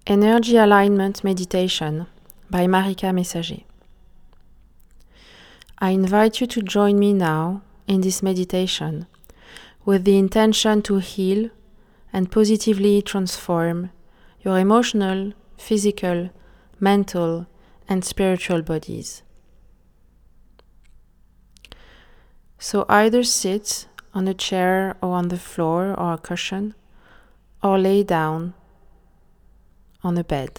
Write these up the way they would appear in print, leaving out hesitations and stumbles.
Energy Alignment Meditation by Marika Messager. I invite you to join me now in this meditation with the intention to heal and positively transform your emotional, physical, mental, and spiritual bodies. So either sit on a chair or on the floor or a cushion, or lay down on a bed.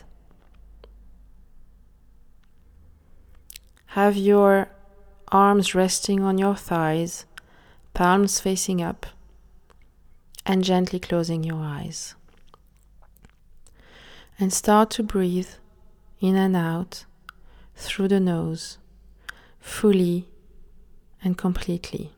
Have your arms resting on your thighs, palms facing up, and gently closing your eyes. And start to breathe in and out through the nose, fully and completely.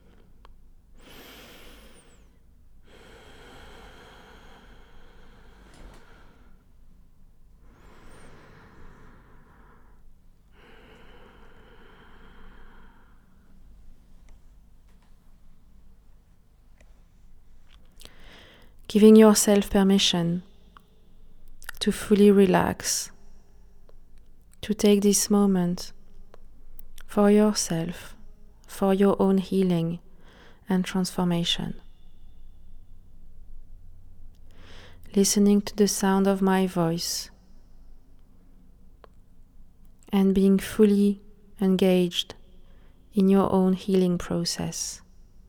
Giving yourself permission to fully relax, to take this moment for yourself, for your own healing and transformation. Listening to the sound of my voice and being fully engaged in your own healing process.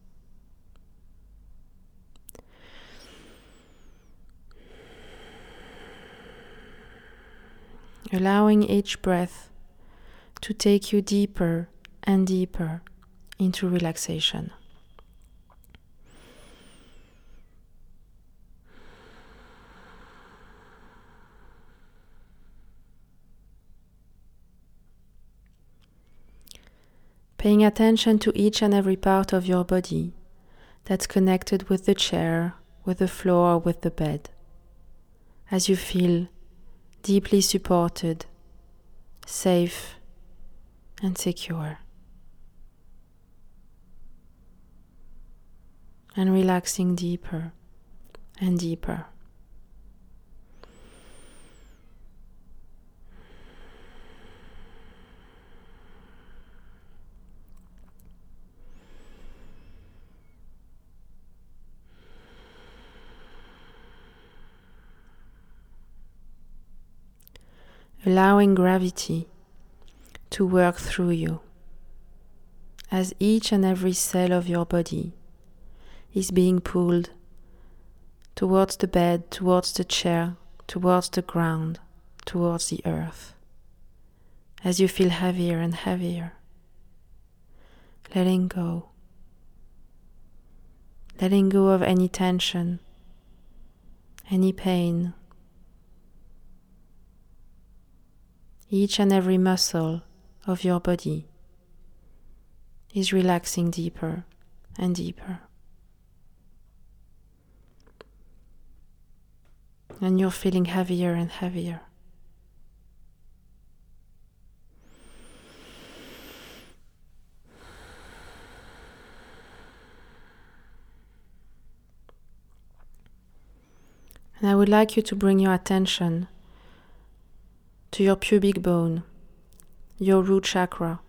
Allowing each breath to take you deeper and deeper into relaxation. Paying attention to each and every part of your body that's connected with the chair, with the floor, with the bed, as you feel deeply supported, safe, and secure. And relaxing deeper and deeper. Allowing gravity to work through you as each and every cell of your body is being pulled towards the bed, towards the chair, towards the ground, towards the earth. As you feel heavier and heavier, letting go of any tension, any pain. Each and every muscle of your body is relaxing deeper and deeper. And you're feeling heavier and heavier. And I would like you to bring your attention to your pubic bone, your root chakra.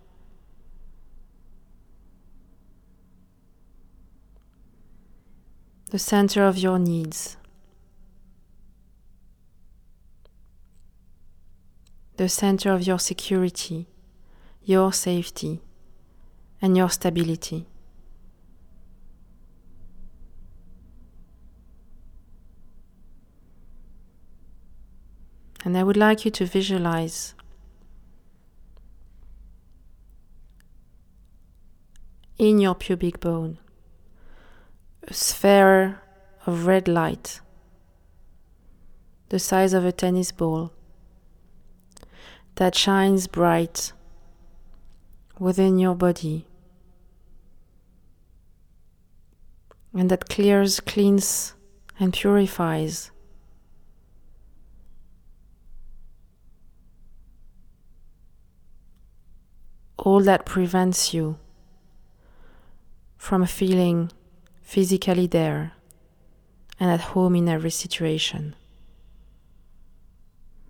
The center of your needs. The center of your security, your safety, and your stability. And I would like you to visualize in your pubic bone a sphere of red light, the size of a tennis ball, that shines bright within your body and that cleans, and purifies all that prevents you from feeling physically there and at home in every situation.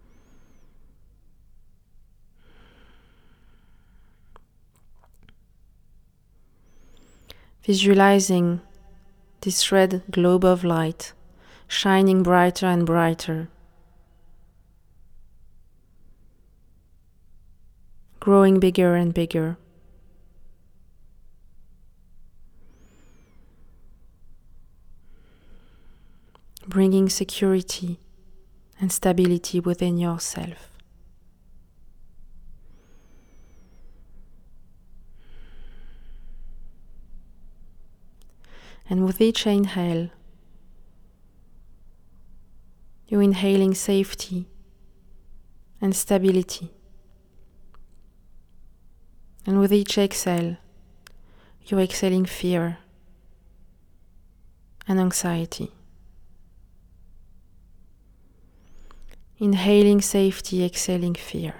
visualizing this red globe of light shining brighter and brighter, growing bigger and bigger. Bringing security and stability within yourself. And with each inhale, you're inhaling safety and stability. And with each exhale, you're exhaling fear and anxiety. Inhaling safety, exhaling fear.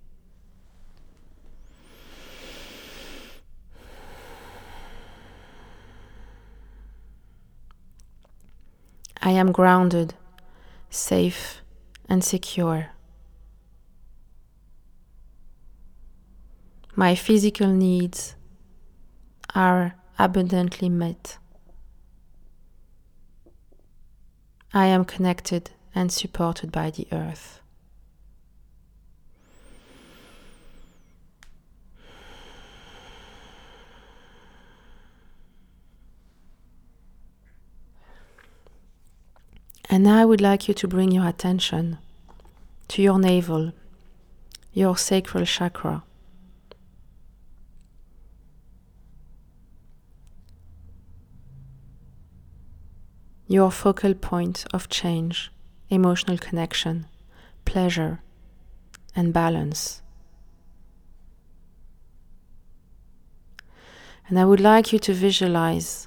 I am grounded, safe, and secure. My physical needs are abundantly met. I am connected and supported by the earth. And now I would like you to bring your attention to your navel, your sacral chakra. Your focal point of change, emotional connection, pleasure, and balance. And I would like you to visualize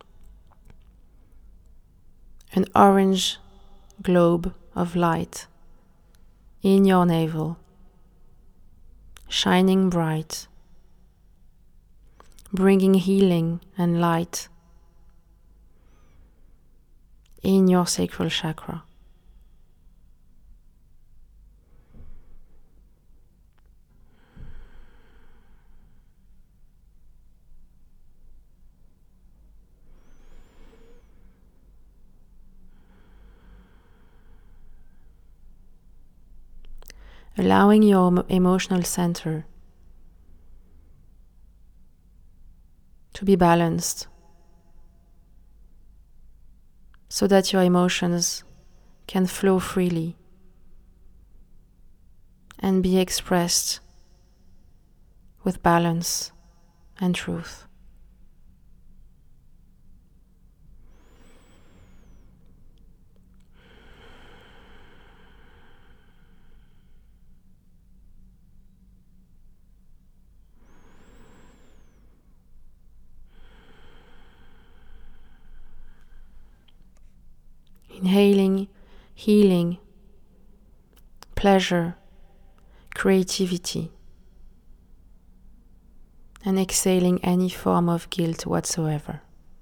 an orange globe of light in your navel, shining bright, bringing healing and light in your sacral chakra. Allowing your emotional center to be balanced so that your emotions can flow freely and be expressed with balance and truth. Inhaling, healing, pleasure, creativity, and exhaling any form of guilt whatsoever.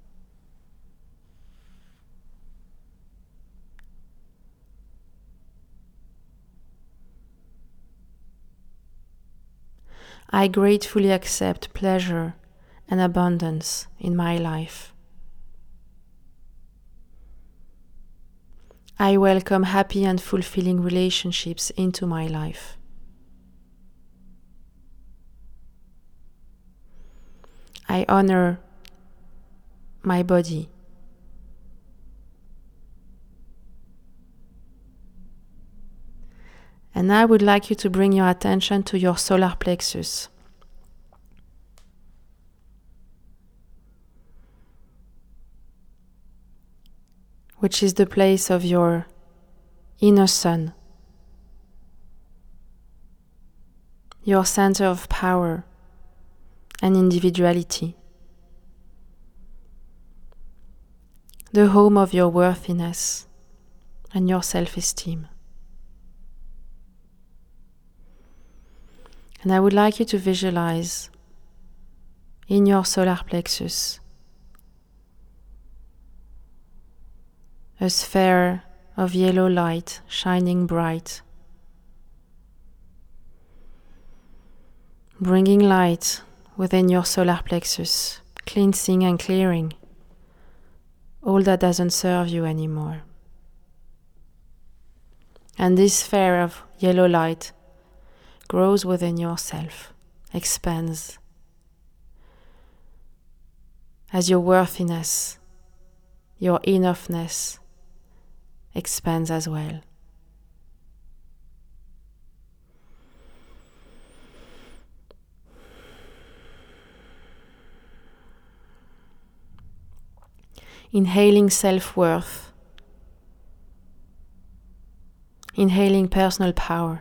I gratefully accept pleasure and abundance in my life. I welcome happy and fulfilling relationships into my life. I honor my body. And I would like you to bring your attention to your solar plexus. Which is the place of your inner sun, your center of power and individuality, the home of your worthiness and your self-esteem. And I would like you to visualize in your solar plexus a sphere of yellow light shining bright, bringing light within your solar plexus, cleansing and clearing all that doesn't serve you anymore. And this sphere of yellow light grows within yourself, expands, as your worthiness, your enoughness expands as well. Inhaling self-worth, inhaling personal power,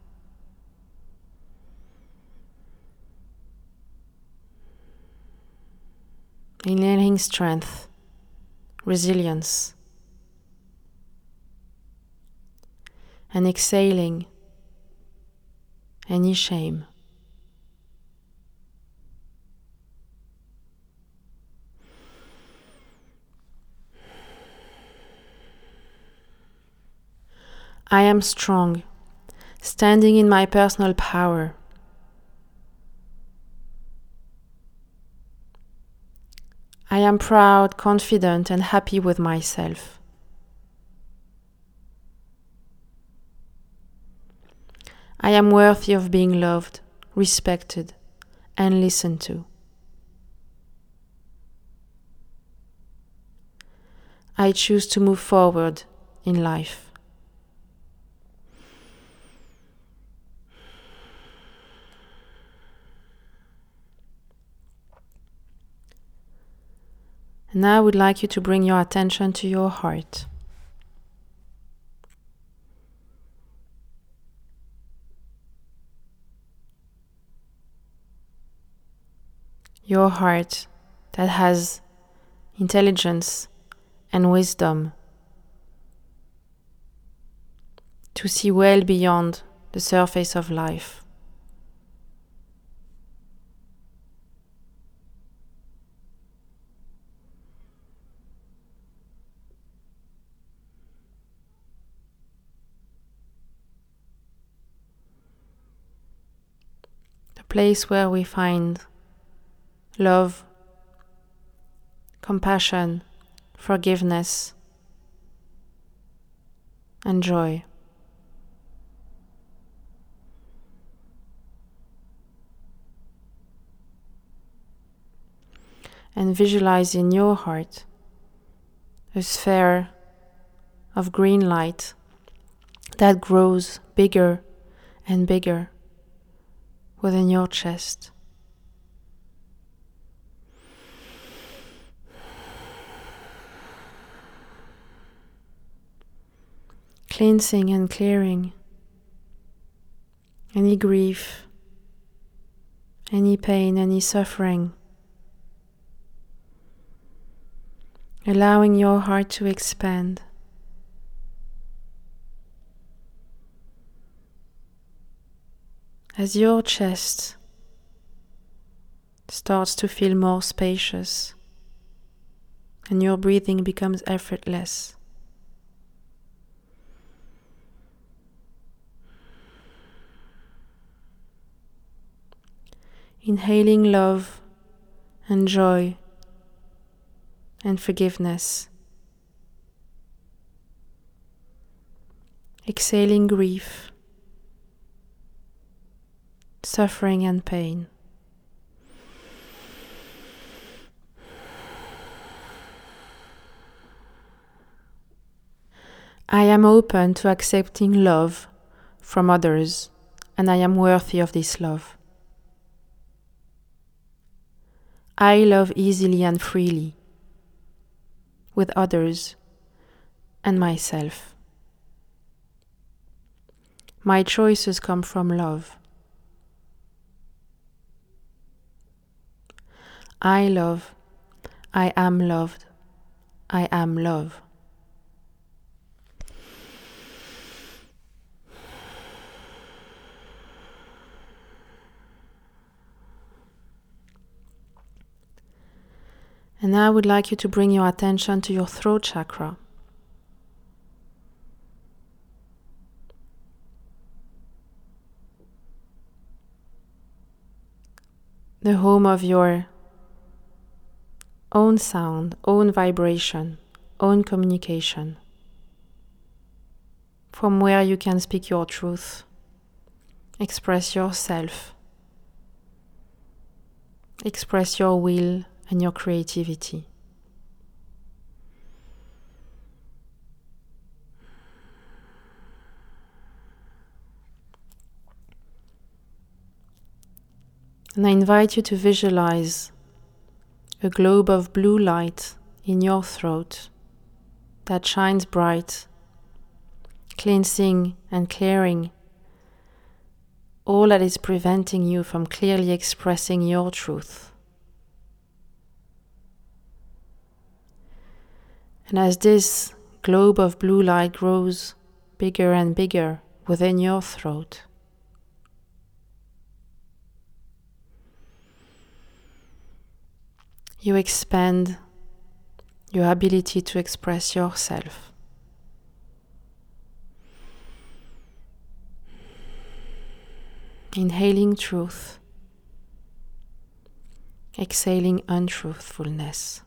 inhaling strength, resilience, and exhaling any shame. I am strong, standing in my personal power. I am proud, confident, and happy with myself. I am worthy of being loved, respected, and listened to. I choose to move forward in life. Now I would like you to bring your attention to your heart. Your heart that has intelligence and wisdom to see well beyond the surface of life. The place where we find love, compassion, forgiveness, and joy. And visualize in your heart a sphere of green light that grows bigger and bigger within your chest. Cleansing and clearing any grief, any pain, any suffering. Allowing your heart to expand. As your chest starts to feel more spacious and your breathing becomes effortless. Inhaling love and joy and forgiveness. Exhaling grief, suffering and pain. I am open to accepting love from others, and I am worthy of this love. I love easily and freely with others and myself. My choices come from love. I love, I am loved, I am love. And now I would like you to bring your attention to your throat chakra. The home of your own sound, own vibration, own communication, from where you can speak your truth, express yourself, express your will and your creativity. And I invite you to visualize a globe of blue light in your throat that shines bright, cleansing and clearing all that is preventing you from clearly expressing your truth. And as this globe of blue light grows bigger and bigger within your throat, you expand your ability to express yourself. Inhaling truth, exhaling untruthfulness.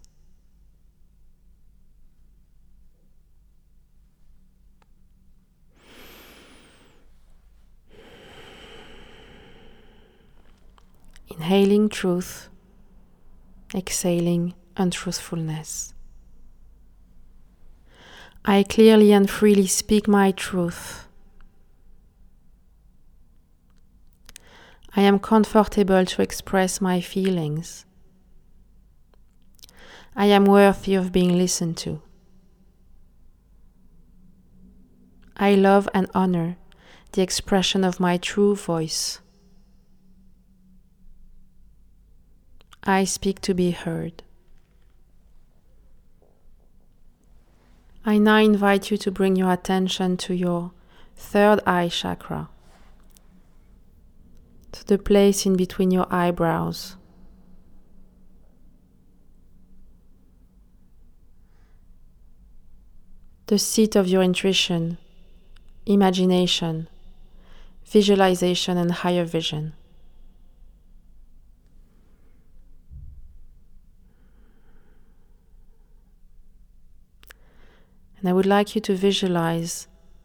Inhaling truth, exhaling untruthfulness. I clearly and freely speak my truth. I am comfortable to express my feelings. I am worthy of being listened to. I love and honor the expression of my true voice. I speak to be heard. I now invite you to bring your attention to your third eye chakra, to the place in between your eyebrows. The seat of your intuition, imagination, visualization, and higher vision. And I would like you to visualize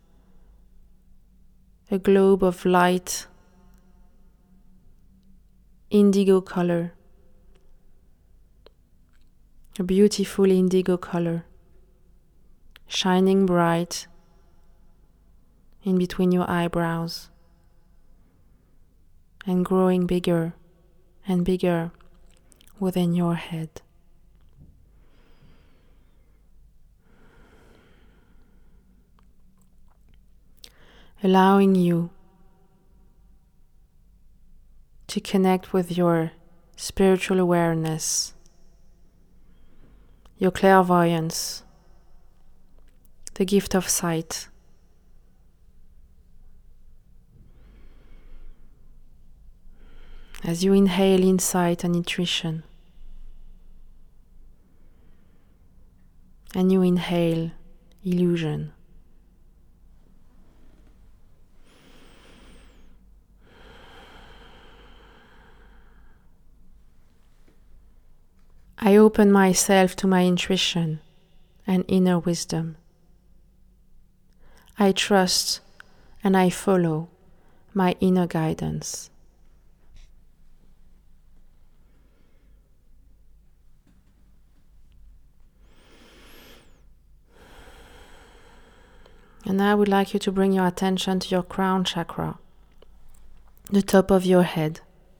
a globe of light, indigo color, a beautiful indigo color, shining bright in between your eyebrows and growing bigger and bigger within your head. Allowing you to connect with your spiritual awareness, your clairvoyance, the gift of sight. As you inhale insight and intuition, and you inhale illusion. I open myself to my intuition and inner wisdom. I trust and I follow my inner guidance. And now I would like you to bring your attention to your crown chakra, the top of your head,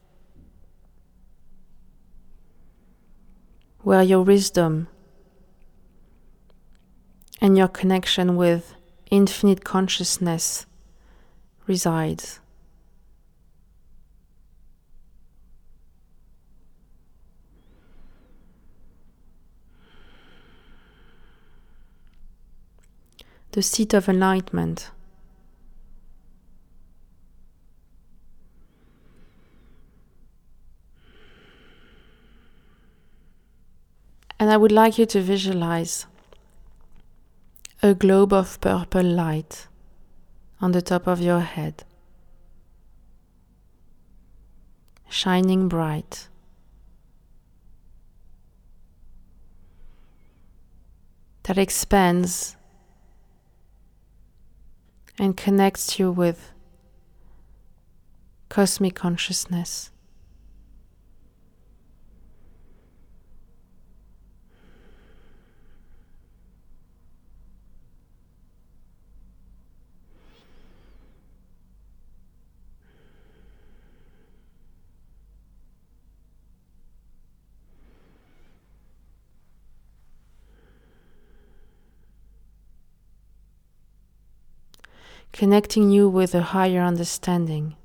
where your wisdom and your connection with infinite consciousness resides. The seat of enlightenment. And I would like you to visualize a globe of purple light on the top of your head, shining bright. that expands and connects you with cosmic consciousness. Connecting you with a higher understanding.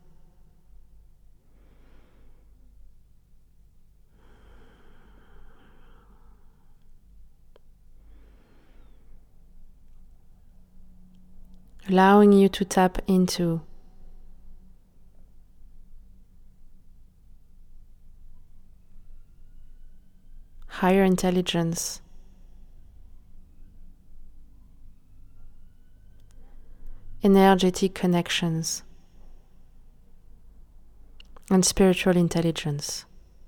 Allowing you to tap into higher intelligence, energetic connections, and spiritual intelligence.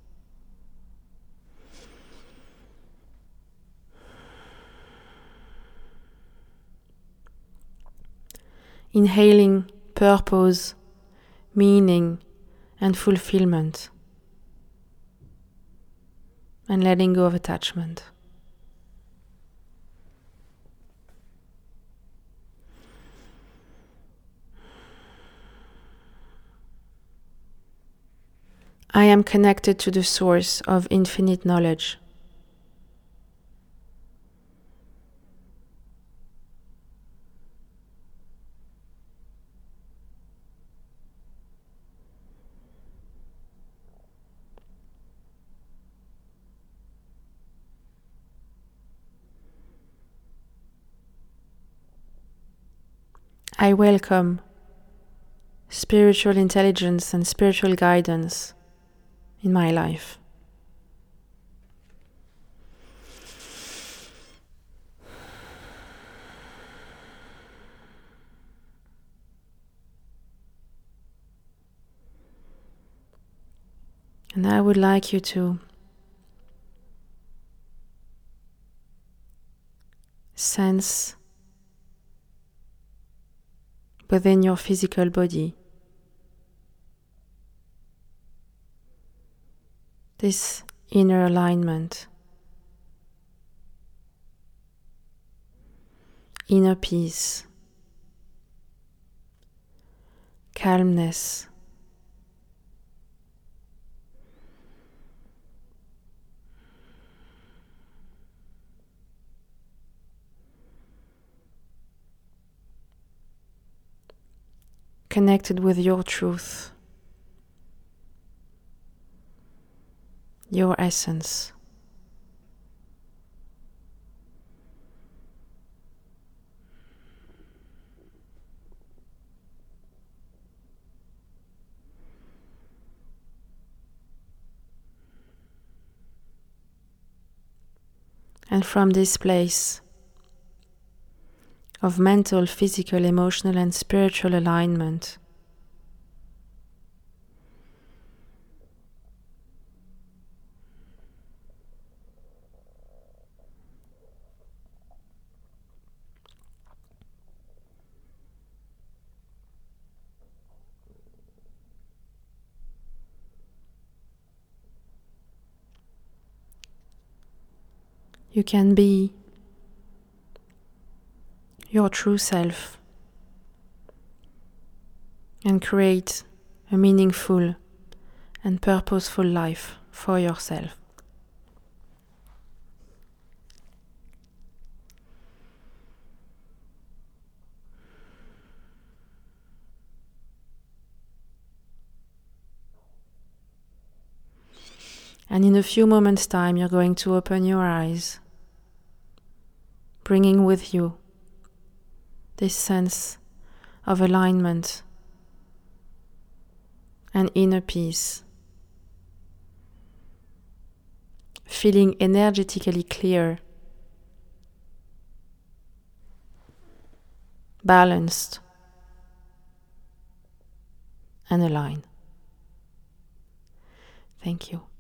Inhaling purpose, meaning, and fulfillment, and letting go of attachment. I am connected to the source of infinite knowledge. I welcome spiritual intelligence and spiritual guidance in my life. And I would like you to sense within your physical body this inner alignment, inner peace, calmness, connected with your truth, your essence. And from this place of mental, physical, emotional, and spiritual alignment, you can be your true self and create a meaningful and purposeful life for yourself. And in a few moments' time, you're going to open your eyes, bringing with you this sense of alignment and inner peace, feeling energetically clear, balanced, and aligned. Thank you.